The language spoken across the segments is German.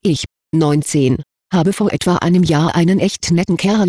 Ich, 19, habe vor etwa einem Jahr einen echt netten Kerl,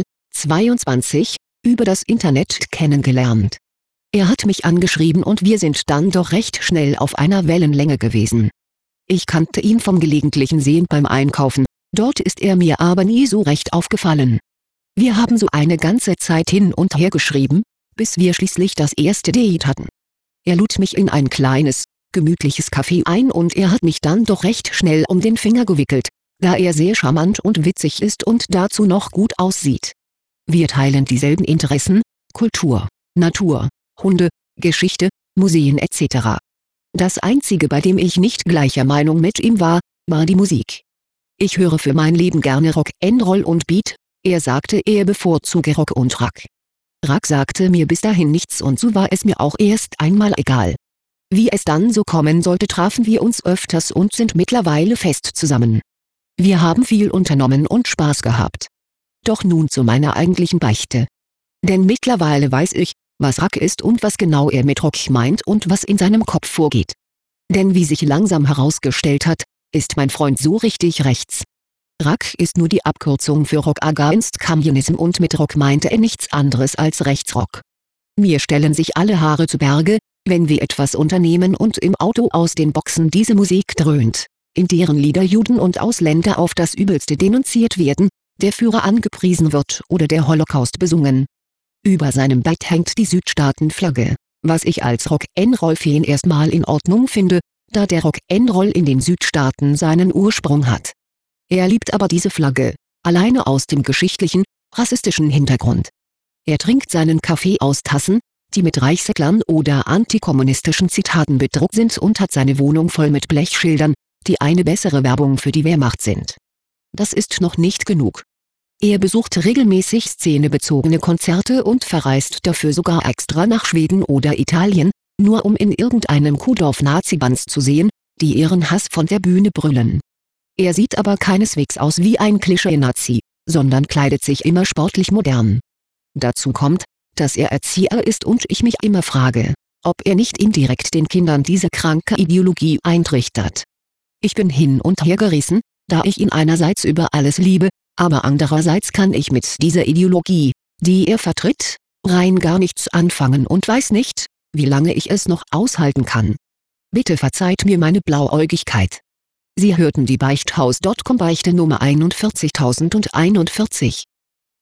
22, über das Internet kennengelernt. Er hat mich angeschrieben und wir sind dann doch recht schnell auf einer Wellenlänge gewesen. Ich kannte ihn vom gelegentlichen Sehen beim Einkaufen, dort ist er mir aber nie so recht aufgefallen. Wir haben so eine ganze Zeit hin und her geschrieben, bis wir schließlich das erste Date hatten. Er lud mich in ein kleines, gemütliches Café ein und er hat mich dann doch recht schnell um den Finger gewickelt, da er sehr charmant und witzig ist und dazu noch gut aussieht. Wir teilen dieselben Interessen, Kultur, Natur, Hunde, Geschichte, Museen etc. Das Einzige, bei dem ich nicht gleicher Meinung mit ihm war die Musik. Ich höre für mein Leben gerne Rock, Roll und Beat, er sagte er bevorzuge Rock und Rock. Rock sagte mir bis dahin nichts und so war es mir auch erst einmal egal. Wie es dann so kommen sollte, trafen wir uns öfters und sind mittlerweile fest zusammen. Wir haben viel unternommen und Spaß gehabt. Doch nun zu meiner eigentlichen Beichte. Denn mittlerweile weiß ich, was Rock ist und was genau er mit Rock meint und was in seinem Kopf vorgeht. Denn wie sich langsam herausgestellt hat, ist mein Freund so richtig rechts. Rock ist nur die Abkürzung für Rock Against Communism und mit Rock meinte er nichts anderes als Rechtsrock. Mir stellen sich alle Haare zu Berge, wenn wir etwas unternehmen und im Auto aus den Boxen diese Musik dröhnt, in deren Lieder Juden und Ausländer auf das Übelste denunziert werden, der Führer angepriesen wird oder der Holocaust besungen. Über seinem Bett hängt die Südstaatenflagge, was ich als Rock'n'Roll-Fan erstmal in Ordnung finde, da der Rock'n'Roll in den Südstaaten seinen Ursprung hat. Er liebt aber diese Flagge, alleine aus dem geschichtlichen, rassistischen Hintergrund. Er trinkt seinen Kaffee aus Tassen, die mit Reichsecklern oder antikommunistischen Zitaten bedruckt sind und hat seine Wohnung voll mit Blechschildern, die eine bessere Werbung für die Wehrmacht sind. Das ist noch nicht genug. Er besucht regelmäßig szenebezogene Konzerte und verreist dafür sogar extra nach Schweden oder Italien, nur um in irgendeinem Kuhdorf Nazi-Bands zu sehen, die ihren Hass von der Bühne brüllen. Er sieht aber keineswegs aus wie ein Klischee-Nazi, sondern kleidet sich immer sportlich modern. Dazu kommt, dass er Erzieher ist und ich mich immer frage, ob er nicht indirekt den Kindern diese kranke Ideologie eintrichtert. Ich bin hin und her gerissen, da ich ihn einerseits über alles liebe, aber andererseits kann ich mit dieser Ideologie, die er vertritt, rein gar nichts anfangen und weiß nicht, wie lange ich es noch aushalten kann. Bitte verzeiht mir meine Blauäugigkeit. Sie hörten die Beichthaus.com Beichte Nummer 41041.